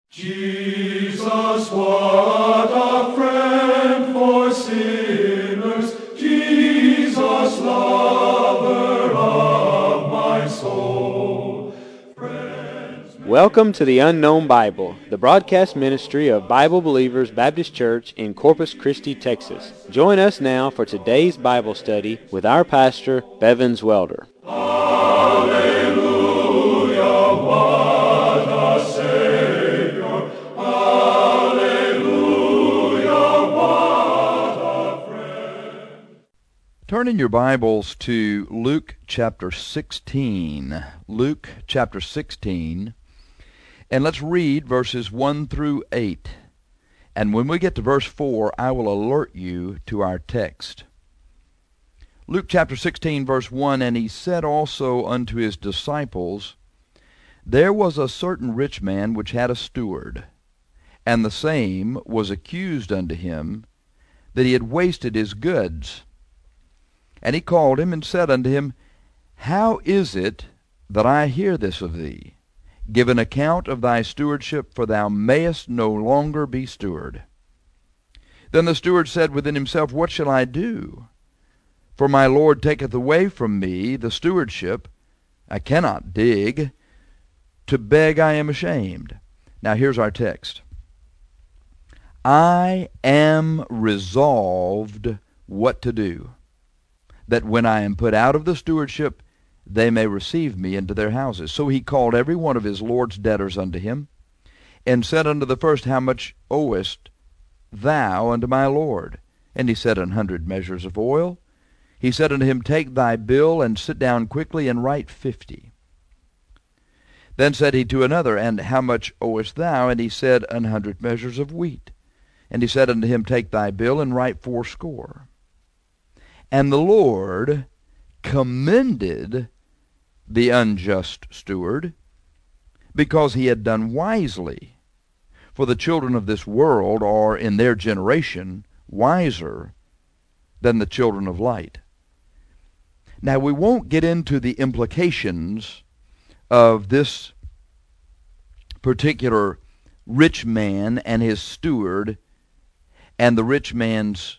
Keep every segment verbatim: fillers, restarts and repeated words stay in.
Jesus, what a friend for sinners, Jesus, lover of my soul. Friends, Welcome to the Unknown Bible, the broadcast ministry of Bible Believers Baptist Church in Corpus Christi, Texas. Join us now for today's Bible study with our pastor, Bevins Welder. Hallelujah, what a Savior. Hallelujah, what a friend. Turn in your Bibles to Luke chapter sixteen. Luke chapter sixteen. And let's read verses one through eight. And when we get to verse four, I will alert you to our text. Luke chapter sixteen, verse one, And he said also unto his disciples, There was a certain rich man which had a steward, and the same was accused unto him that he had wasted his goods. And he called him and said unto him, How is it that I hear this of thee? Give an account of thy stewardship, for thou mayest no longer be steward. Then the steward said within himself, What shall I do? For my Lord taketh away from me the stewardship. I cannot dig. To beg I am ashamed. Now here's our text. I am resolved what to do, that when I am put out of the stewardship, they may receive me into their houses. So he called every one of his Lord's debtors unto him, and said unto the first, How much owest thou unto my Lord? And he said, An hundred measures of oil. He said unto him, Take thy bill, and sit down quickly, and write fifty. Then said he to another, And how much owest thou? And he said, An hundred measures of wheat. And he said unto him, Take thy bill, and write fourscore. And the Lord commended the unjust steward, because he had done wisely. For the children of this world are in their generation wiser than the children of light. Now we won't get into the implications of this particular rich man and his steward, and the rich man's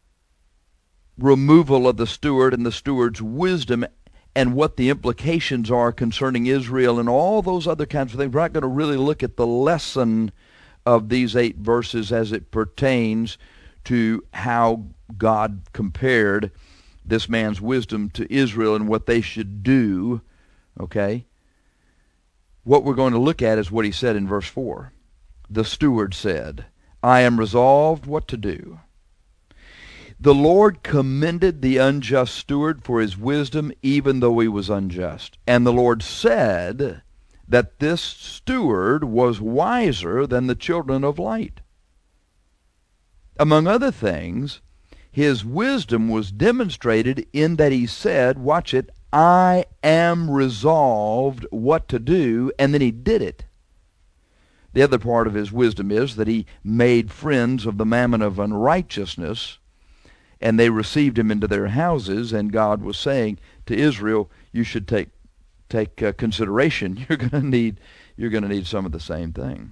removal of the steward and the steward's wisdom, and what the implications are concerning Israel and all those other kinds of things. We're not going to really look at the lesson of these eight verses as it pertains to how God compared this man's wisdom to Israel and what they should do. Okay? What we're going to look at is what he said in verse four. The steward said, I am resolved what to do. The Lord commended the unjust steward for his wisdom, even though he was unjust. And the Lord said that this steward was wiser than the children of light. Among other things, his wisdom was demonstrated in that he said, watch it, I am resolved what to do, and then he did it. The other part of his wisdom is that he made friends of the mammon of unrighteousness, and they received him into their houses, and God was saying to Israel, you should take take uh, consideration. You're going to need you're going to need some of the same thing.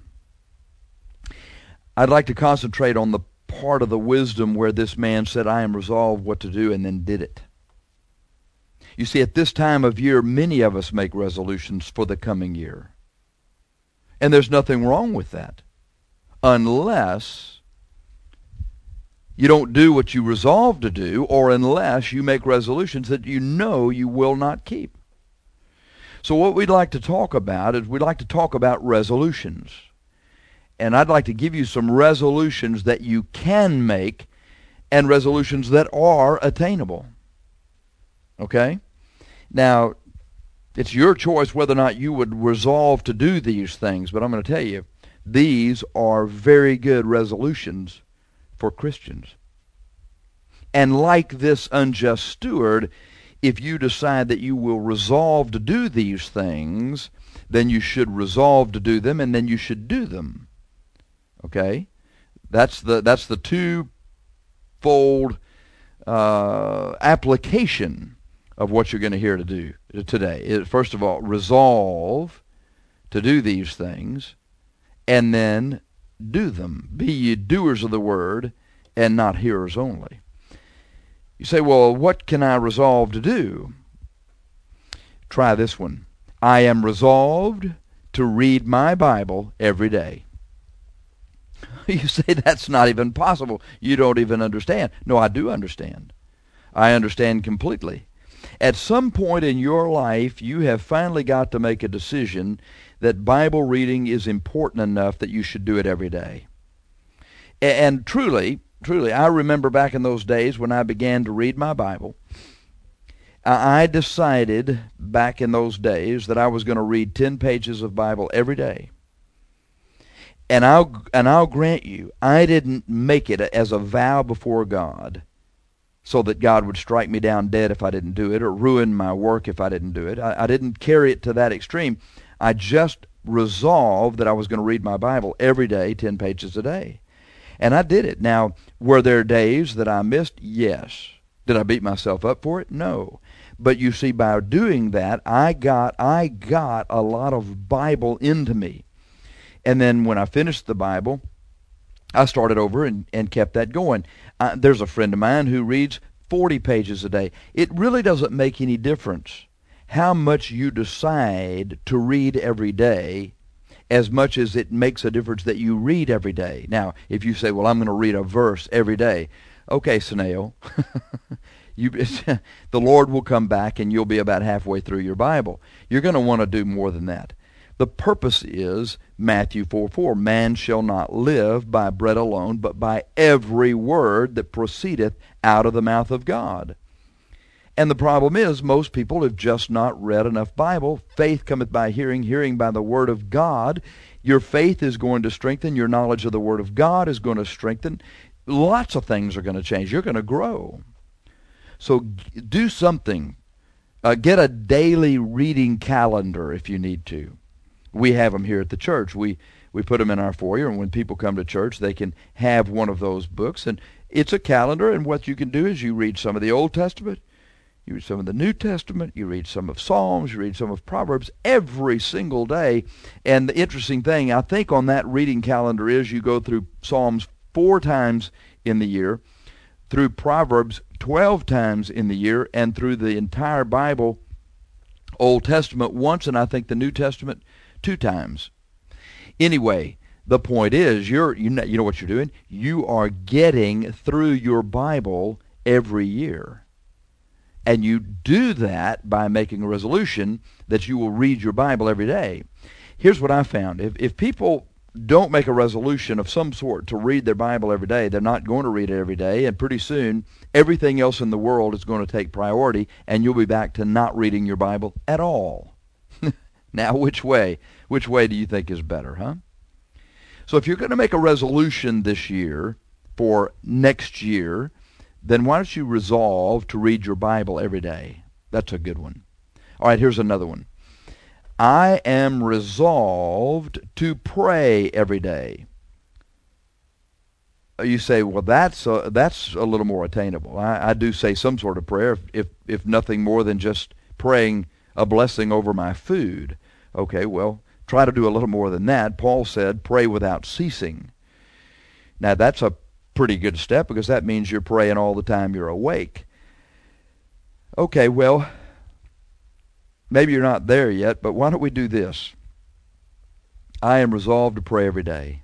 I'd like to concentrate on the part of the wisdom where this man said, I am resolved what to do, and then did it. You see, at this time of year, many of us make resolutions for the coming year. And there's nothing wrong with that, unless you don't do what you resolve to do, or unless you make resolutions that you know you will not keep. So what we'd like to talk about is we'd like to talk about resolutions. And I'd like to give you some resolutions that you can make and resolutions that are attainable. Okay? Now, it's your choice whether or not you would resolve to do these things, but I'm going to tell you, these are very good resolutions for Christians. And like this unjust steward, if you decide that you will resolve to do these things, then you should resolve to do them, and then you should do them. Okay? That's the that's the two-fold uh, application of what you're going to hear to do today. First of all, resolve to do these things, and then do them. Be ye doers of the word, and not hearers only. You say, well, what can I resolve to do? Try this one. I am resolved to read my Bible every day. You say that's not even possible. You don't even understand. No, I do understand. I understand completely. At some point in your life, you have finally got to make a decision that Bible reading is important enough that you should do it every day. And truly, truly, I remember back in those days when I began to read my Bible, I decided back in those days that I was going to read ten pages of Bible every day. And I'll, and I'll grant you, I didn't make it as a vow before God so that God would strike me down dead if I didn't do it, or ruin my work if I didn't do it. I, I didn't carry it to that extreme. I just resolved that I was going to read my Bible every day, ten pages a day. And I did it. Now, were there days that I missed? Yes. Did I beat myself up for it? No. But you see, by doing that, I got I got a lot of Bible into me. And then when I finished the Bible, I started over and, and kept that going. Uh, there's a friend of mine who reads forty pages a day. It really doesn't make any difference how much you decide to read every day, as much as it makes a difference that you read every day. Now, if you say, well, I'm going to read a verse every day, okay, Saneo, you, the Lord will come back and you'll be about halfway through your Bible. You're going to want to do more than that. The purpose is Matthew four four, man shall not live by bread alone, but by every word that proceedeth out of the mouth of God. And the problem is, most people have just not read enough Bible. Faith cometh by hearing, hearing by the word of God. Your faith is going to strengthen. Your knowledge of the word of God is going to strengthen. Lots of things are going to change. You're going to grow. So do something. Uh, get a daily reading calendar if you need to. We have them here at the church. We we put them in our foyer, and when people come to church, they can have one of those books. And it's a calendar, and what you can do is you read some of the Old Testament, you read some of the New Testament, you read some of Psalms, you read some of Proverbs every single day. And the interesting thing, I think, on that reading calendar is you go through Psalms four times in the year, through Proverbs twelve times in the year, and through the entire Bible, Old Testament once, and I think the New Testament two times. Anyway, the point is, you're you know, you know what you're doing? You are getting through your Bible every year. And you do that by making a resolution that you will read your Bible every day. Here's what I found. If if people don't make a resolution of some sort to read their Bible every day, they're not going to read it every day, and pretty soon everything else in the world is going to take priority, and you'll be back to not reading your Bible at all. Now, which way? Which way do you think is better, huh? So if you're going to make a resolution this year for next year, then why don't you resolve to read your Bible every day? That's a good one. All right, here's another one. I am resolved to pray every day. You say, well, that's a, that's a little more attainable. I, I do say some sort of prayer, if, if if nothing more than just praying a blessing over my food. Okay, well, try to do a little more than that. Paul said, pray without ceasing. Now, that's a pretty good step, because that means you're praying all the time you're awake. Okay, well, maybe you're not there yet, but why don't we do this? I am resolved to pray every day.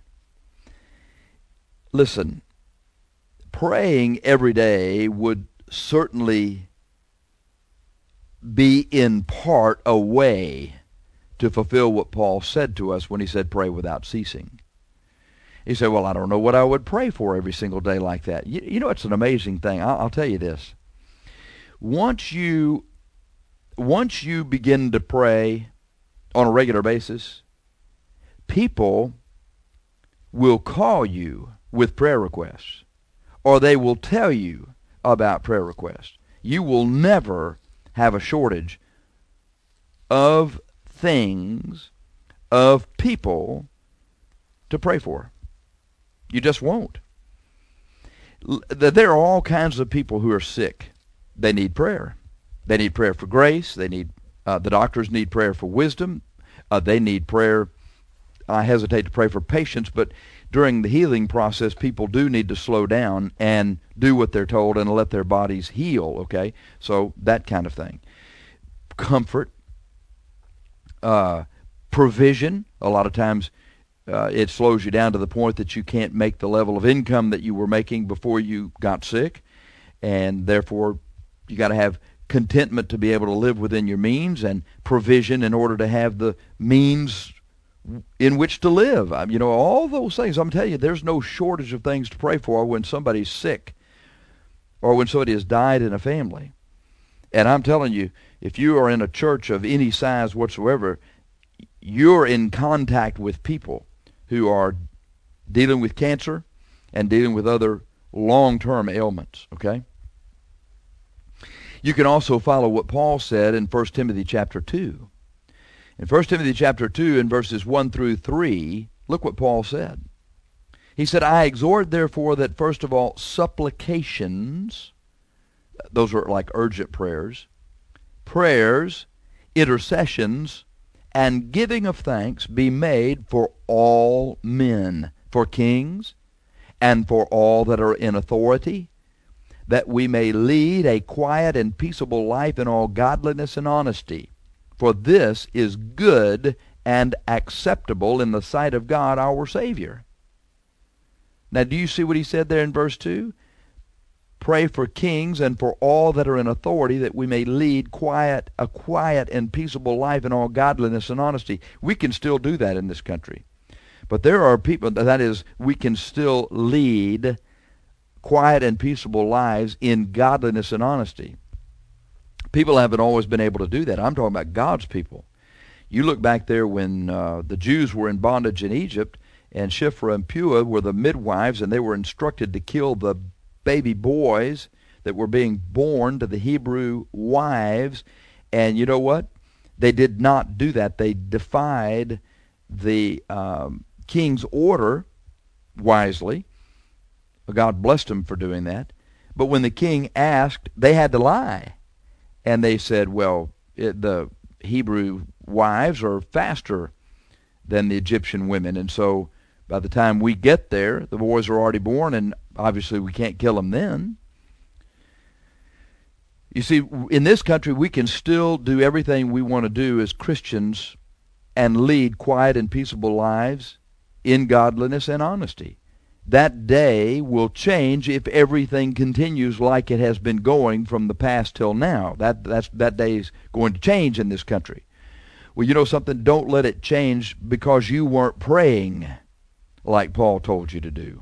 Listen, praying every day would certainly be in part a way to fulfill what Paul said to us when he said pray without ceasing. He said, well, I don't know what I would pray for every single day like that. You, you know, it's an amazing thing. I'll, I'll tell you this. Once you, once you begin to pray on a regular basis, people will call you with prayer requests, or they will tell you about prayer requests. You will never have a shortage of things, of people to pray for. You just won't. There are all kinds of people who are sick. They need prayer. They need prayer for grace. They need uh, the doctors need prayer for wisdom. Uh, they need prayer I hesitate to pray for patience, but during the healing process, people do need to slow down and do what they're told and let their bodies heal, okay? So that kind of thing. Comfort. Uh, provision. A lot of times uh, it slows you down to the point that you can't make the level of income that you were making before you got sick, and therefore you got to have contentment to be able to live within your means, and provision in order to have the means in which to live. Um, you know, all those things. I'm telling you, there's no shortage of things to pray for when somebody's sick or when somebody has died in a family. And I'm telling you, if you are in a church of any size whatsoever, you're in contact with people who are dealing with cancer and dealing with other long-term ailments, okay? You can also follow what Paul said in First Timothy chapter two. In First Timothy chapter two, in verses one through three, look what Paul said. He said, I exhort therefore that first of all supplications, those are like urgent prayers, prayers, intercessions, and giving of thanks be made for all men, for kings, and for all that are in authority, that we may lead a quiet and peaceable life in all godliness and honesty. For this is good and acceptable in the sight of God our Savior. Now, do you see what he said there in verse two? Pray for kings and for all that are in authority, that we may lead quiet, a quiet and peaceable life in all godliness and honesty. We can still do that in this country. But there are people, that is, we can still lead quiet and peaceable lives in godliness and honesty. People haven't always been able to do that. I'm talking about God's people. You look back there when uh, the Jews were in bondage in Egypt, and Shiphrah and Puah were the midwives, and they were instructed to kill the baby boys that were being born to the Hebrew wives. And you know what? They did not do that. They defied the um, king's order wisely. God blessed them for doing that. But when the king asked, they had to lie. And they said, well, it, the Hebrew wives are faster than the Egyptian women. And so by the time we get there, the boys are already born, and obviously we can't kill them then. You see, in this country, we can still do everything we want to do as Christians and lead quiet and peaceable lives in godliness and honesty. That day will change if everything continues like it has been going from the past till now. That that's that day is going to change in this country. Well, you know something? Don't let it change because you weren't praying like Paul told you to do.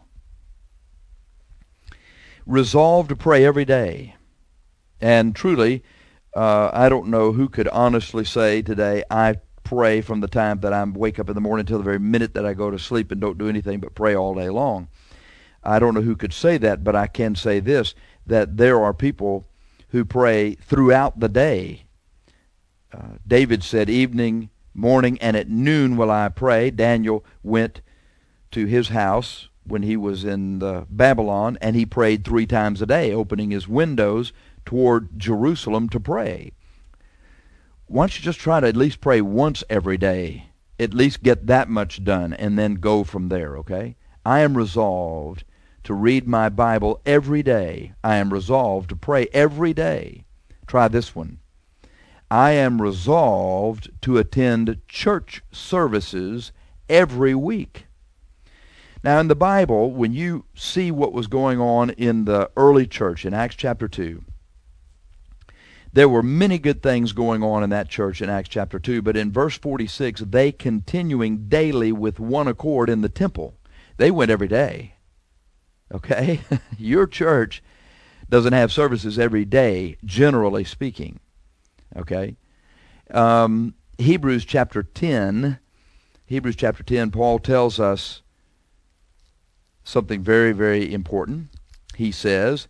Resolve to pray every day. And truly, uh, I don't know who could honestly say today, I pray from the time that I wake up in the morning until the very minute that I go to sleep and don't do anything but pray all day long. I don't know who could say that, but I can say this, that there are people who pray throughout the day. Uh, David said, evening, morning, and at noon will I pray. Daniel went to his house when he was in uh, Babylon, and he prayed three times a day, opening his windows toward Jerusalem to pray. Why don't you just try to at least pray once every day? At least get that much done, and then go from there, okay? I am resolved to read my Bible every day. I am resolved to pray every day. Try this one. I am resolved to attend church services every week. Now, in the Bible, when you see what was going on in the early church in Acts chapter two, there were many good things going on in that church in Acts chapter two, but in verse forty-six, they continuing daily with one accord in the temple. They went every day. Okay? Your church doesn't have services every day, generally speaking. Okay? Um, Hebrews chapter ten, Hebrews chapter ten, Paul tells us something very, very important. He says,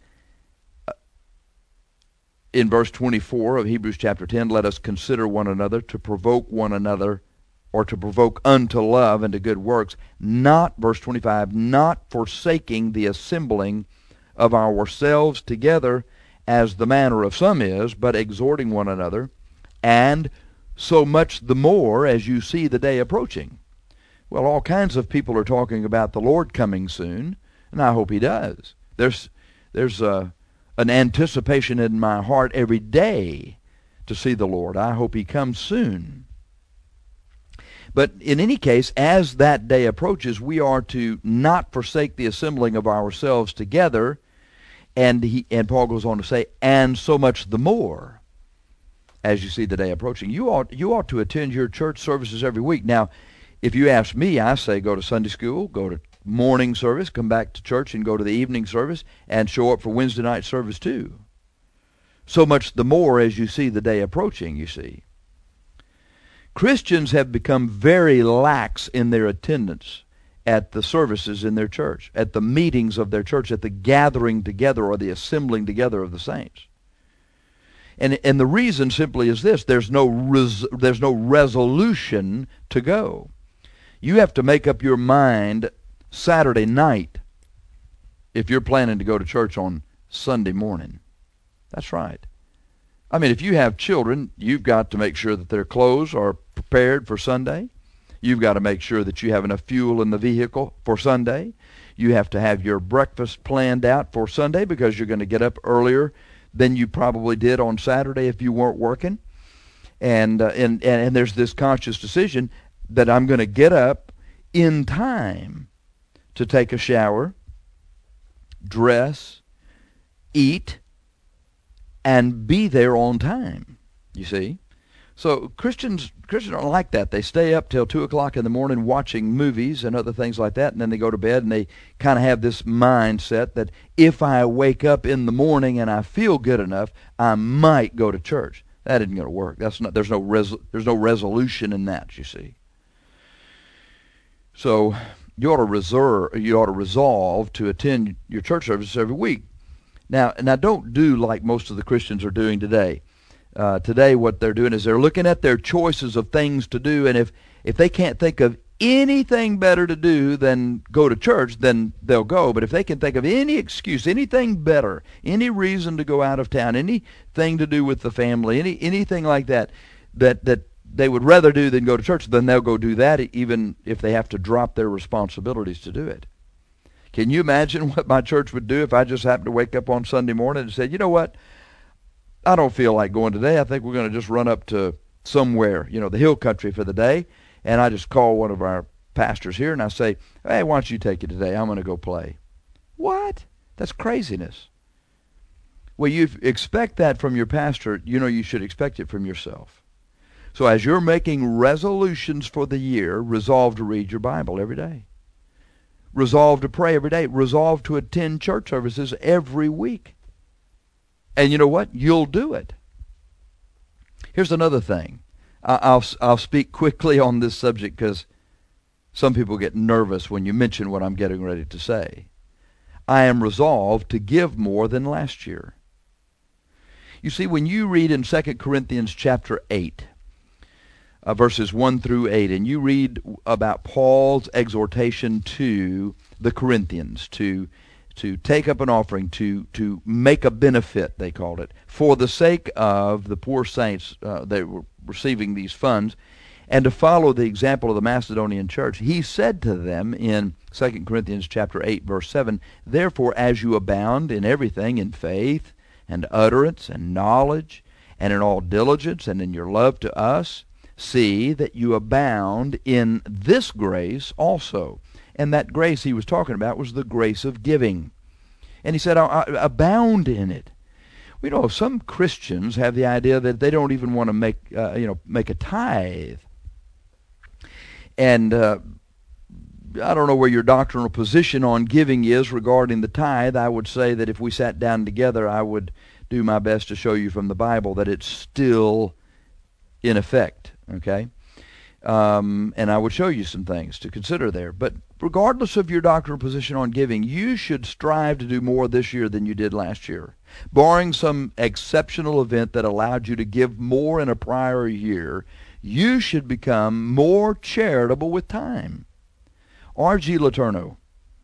in verse twenty-four of Hebrews chapter ten, let us consider one another to provoke one another, or to provoke unto love and to good works, not, verse twenty-five, not forsaking the assembling of ourselves together as the manner of some is, but exhorting one another, and so much the more as you see the day approaching. Well, all kinds of people are talking about the Lord coming soon, and I hope He does. There's there's a, an anticipation in my heart every day to see the Lord. I hope He comes soon. But in any case, as that day approaches, we are to not forsake the assembling of ourselves together, and he and Paul goes on to say, and so much the more as you see the day approaching. You ought you ought to attend your church services every week. Now, if you ask me, I say go to Sunday school, go to morning service, come back to church and go to the evening service, and show up for Wednesday night service too. So much the more as you see the day approaching, you see. Christians have become very lax in their attendance at the services in their church, at the meetings of their church, at the gathering together or the assembling together of the saints. And and the reason simply is this: there's no res, there's no resolution to go. You have to make up your mind Saturday night if you're planning to go to church on Sunday morning. That's right. I mean, if you have children, you've got to make sure that their clothes are prepared for Sunday. You've got to make sure that you have enough fuel in the vehicle for Sunday. You have to have your breakfast planned out for Sunday because you're going to get up earlier than you probably did on Saturday if you weren't working. And uh, and, and and there's this conscious decision that I'm going to get up in time to take a shower, dress, eat, and be there on time, you see. So Christians Christians don't like that. They stay up till two o'clock in the morning watching movies and other things like that, and then they go to bed, and they kind of have this mindset that if I wake up in the morning and I feel good enough, I might go to church. That isn't going to work. That's not. There's no res, there's no resolution in that, you see. So you ought to reserve, you ought to resolve to attend your church services every week. Now, now don't do like most of the Christians are doing today. Uh, today what they're doing is they're looking at their choices of things to do, and if, if they can't think of anything better to do than go to church, then they'll go. But if they can think of any excuse, anything better, any reason to go out of town, anything to do with the family, any anything like that, that, that they would rather do than go to church, then they'll go do that even if they have to drop their responsibilities to do it. Can you imagine what my church would do if I just happened to wake up on Sunday morning and said, you know what, I don't feel like going today. I think we're going to just run up to somewhere, you know, the hill country for the day. And I just call one of our pastors here and I say, hey, why don't you take it today? I'm going to go play. What? That's craziness. Well, you expect that from your pastor. You know, you should expect it from yourself. So as you're making resolutions for the year, resolve to read your Bible every day. Resolve to pray every day. Resolve to attend church services every week. And you know what? You'll do it. Here's another thing. I'll, I'll speak quickly on this subject because some people get nervous when you mention what I'm getting ready to say. I am resolved to give more than last year. You see, when you read in Second Corinthians chapter eight, Uh, verses one through eight, and you read about Paul's exhortation to the Corinthians to to take up an offering, to to make a benefit, they called it, for the sake of the poor saints uh, that were receiving these funds, and to follow the example of the Macedonian church. He said to them in Second Corinthians chapter eight, verse seven, therefore, as you abound in everything, in faith and utterance and knowledge, and in all diligence, and in your love to us, see that you abound in this grace also. And that grace he was talking about was the grace of giving. And he said, I, I abound in it. We know some Christians have the idea that they don't even want to make, uh, you know, make a tithe. And uh, I don't know where your doctrinal position on giving is regarding the tithe. I would say that if we sat down together, I would do my best to show you from the Bible that it's still in effect. Okay, um, and I would show you some things to consider there. But regardless of your doctrinal position on giving, you should strive to do more this year than you did last year. Barring some exceptional event that allowed you to give more in a prior year, you should become more charitable with time. R G Letourneau.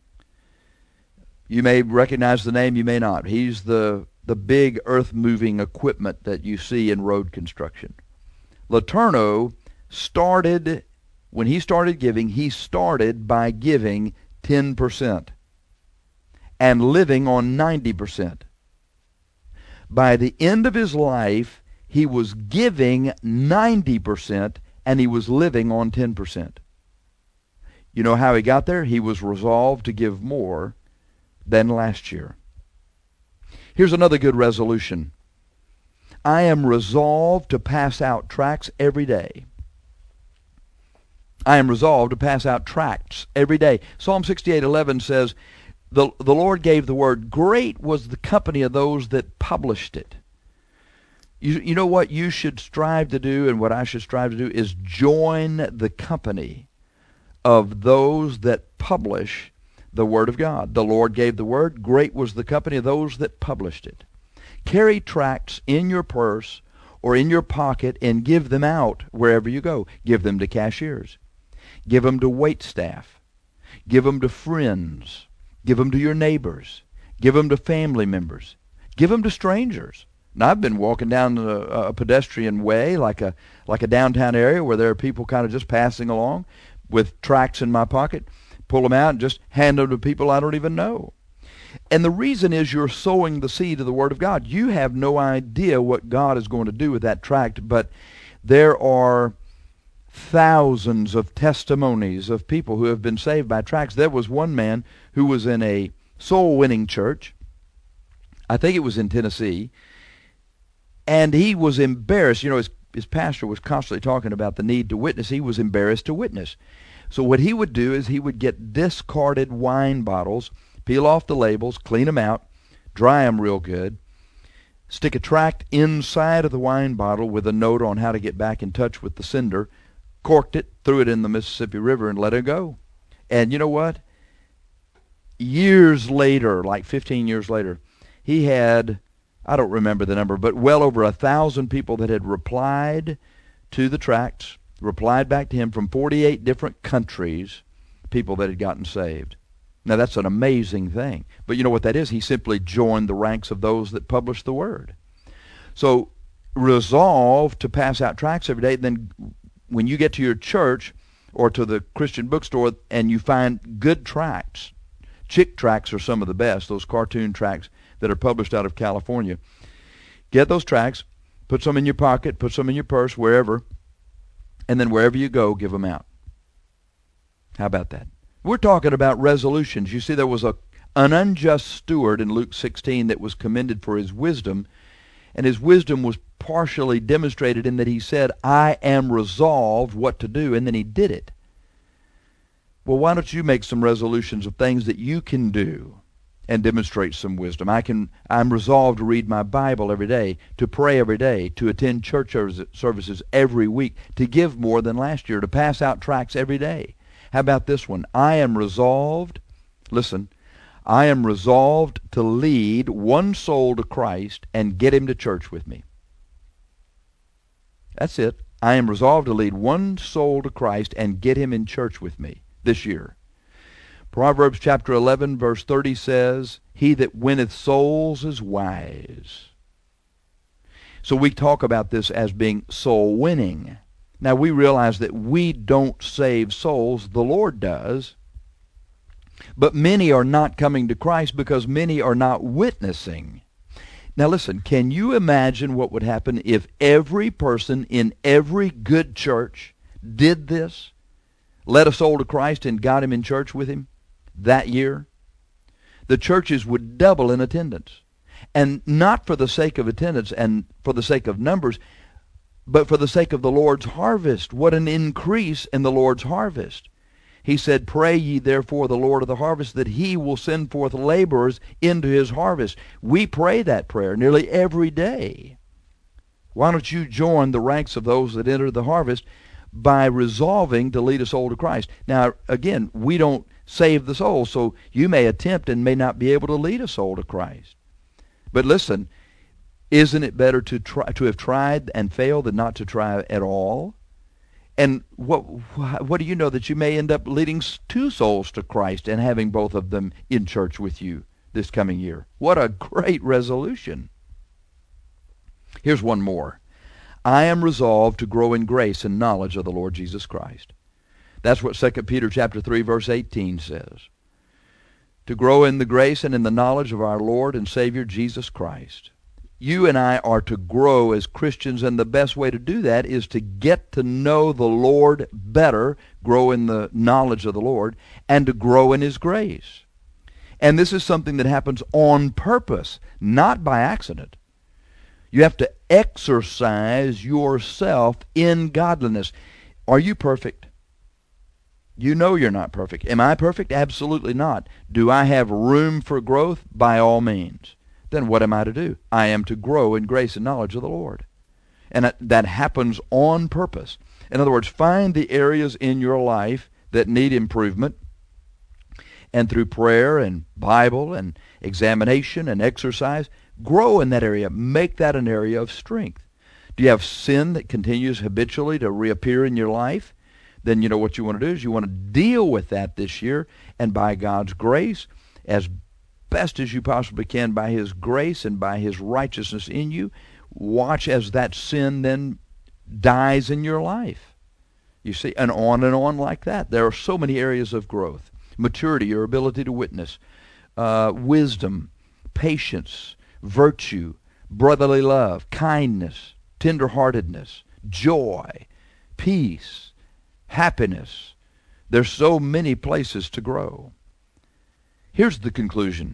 You may recognize the name, you may not. He's the, the big earth-moving equipment that you see in road construction. Letourneau started when he started giving, he started by giving ten percent and living on ninety percent. By the end of his life, he was giving ninety percent and he was living on ten percent. You know how he got there? He was resolved to give more than last year. Here's another good resolution. I am resolved to pass out tracts every day. I am resolved to pass out tracts every day. Psalm sixty-eight eleven says, the, the Lord gave the word. Great was the company of those that published it. You, you know what you should strive to do, and what I should strive to do, is join the company of those that publish the Word of God. The Lord gave the word. Great was the company of those that published it. Carry tracts in your purse or in your pocket and give them out wherever you go. Give them to cashiers. Give them to wait staff. Give them to friends. Give them to your neighbors. Give them to family members. Give them to strangers. Now, I've been walking down a, a pedestrian way, like a like a downtown area where there are people kind of just passing along with tracts in my pocket. Pull them out and just hand them to people I don't even know. And the reason is you're sowing the seed of the Word of God. You have no idea what God is going to do with that tract, but there are thousands of testimonies of people who have been saved by tracts. There was one man who was in a soul-winning church. I think it was in Tennessee. And he was embarrassed. You know, his, his pastor was constantly talking about the need to witness. He was embarrassed to witness. So what he would do is he would get discarded wine bottles, peel off the labels, clean them out, dry them real good, stick a tract inside of the wine bottle with a note on how to get back in touch with the sender, corked it, threw it in the Mississippi River, and let it go. And you know what? Years later, like fifteen years later, he had, I don't remember the number, but well over a thousand people that had replied to the tracts, replied back to him from forty-eight different countries, people that had gotten saved. Now, that's an amazing thing. But you know what that is? He simply joined the ranks of those that published the Word. So resolve to pass out tracts every day. Then when you get to your church or to the Christian bookstore and you find good tracts, Chick tracts are some of the best, those cartoon tracts that are published out of California. Get those tracts, put some in your pocket, put some in your purse, wherever, and then wherever you go, give them out. How about that? We're talking about resolutions. You see, there was a an unjust steward in Luke sixteen that was commended for his wisdom, and his wisdom was partially demonstrated in that he said, I am resolved what to do, and then he did it. Well, why don't you make some resolutions of things that you can do and demonstrate some wisdom? I can, I'm resolved to read my Bible every day, to pray every day, to attend church services every week, to give more than last year, to pass out tracts every day. How about this one? I am resolved, listen, I am resolved to lead one soul to Christ and get him to church with me. That's it. I am resolved to lead one soul to Christ and get him in church with me this year. Proverbs chapter eleven verse thirty says, he that winneth souls is wise. So we talk about this as being soul winning. Now we realize that we don't save souls, the Lord does. But many are not coming to Christ because many are not witnessing. Now listen, can you imagine what would happen if every person in every good church did this? Led a soul to Christ and got him in church with him that year? The churches would double in attendance. And not for the sake of attendance and for the sake of numbers, but for the sake of the Lord's harvest. What an increase in the Lord's harvest. He said, pray ye therefore the Lord of the harvest that he will send forth laborers into his harvest. We pray that prayer nearly every day. Why don't you join the ranks of those that enter the harvest by resolving to lead a soul to Christ? Now, again, we don't save the soul, so you may attempt and may not be able to lead a soul to Christ. But listen, isn't it better to try to have tried and failed than not to try at all? And what what do you know that you may end up leading two souls to Christ and having both of them in church with you this coming year? What a great resolution. Here's one more. I am resolved to grow in grace and knowledge of the Lord Jesus Christ. That's what Second Peter chapter three, verse eighteen says. To grow in the grace and in the knowledge of our Lord and Savior Jesus Christ. You and I are to grow as Christians, and the best way to do that is to get to know the Lord better, grow in the knowledge of the Lord, and to grow in His grace. And this is something that happens on purpose, not by accident. You have to exercise yourself in godliness. Are you perfect? You know you're not perfect. Am I perfect? Absolutely not. Do I have room for growth? By all means. Then what am I to do? I am to grow in grace and knowledge of the Lord. And that, that happens on purpose. In other words, find the areas in your life that need improvement, and through prayer and Bible and examination and exercise, grow in that area. Make that an area of strength. Do you have sin that continues habitually to reappear in your life? Then you know what you want to do is you want to deal with that this year, and by God's grace, as best as you possibly can, by His grace and by His righteousness in you, watch as that sin then dies in your life. You see, and on and on like that. There are so many areas of growth. Maturity, your ability to witness, uh, wisdom, patience, virtue, brotherly love, kindness, tenderheartedness, joy, peace, happiness. There's so many places to grow. Here's the conclusion.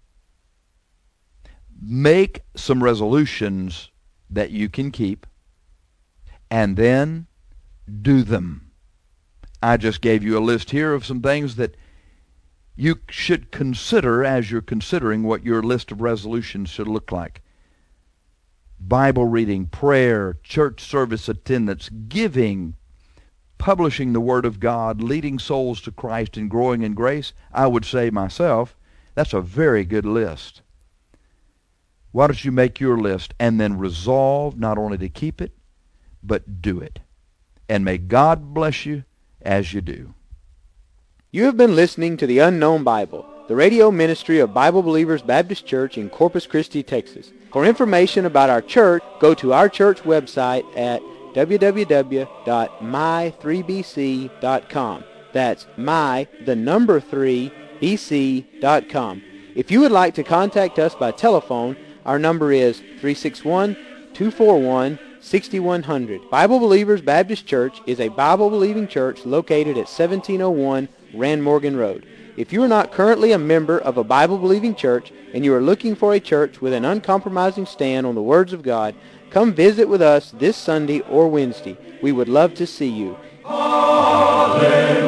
Make some resolutions that you can keep, and then do them. I just gave you a list here of some things that you should consider as you're considering what your list of resolutions should look like. Bible reading, prayer, church service attendance, giving, publishing the Word of God, leading souls to Christ, and growing in grace. I would say myself, that's a very good list. Why don't you make your list and then resolve not only to keep it, but do it. And may God bless you as you do. You have been listening to The Unknown Bible, the radio ministry of Bible Believers Baptist Church in Corpus Christi, Texas. For information about our church, go to our church website at w w w dot my three b c dot com. That's my, the number three, b c dot com. If you would like to contact us by telephone, our number is three six one, two four one, six one zero zero. Bible Believers Baptist Church is a Bible-believing church located at seventeen oh one Rand Morgan Road. If you are not currently a member of a Bible-believing church and you are looking for a church with an uncompromising stand on the words of God, come visit with us this Sunday or Wednesday. We would love to see you. Hallelujah.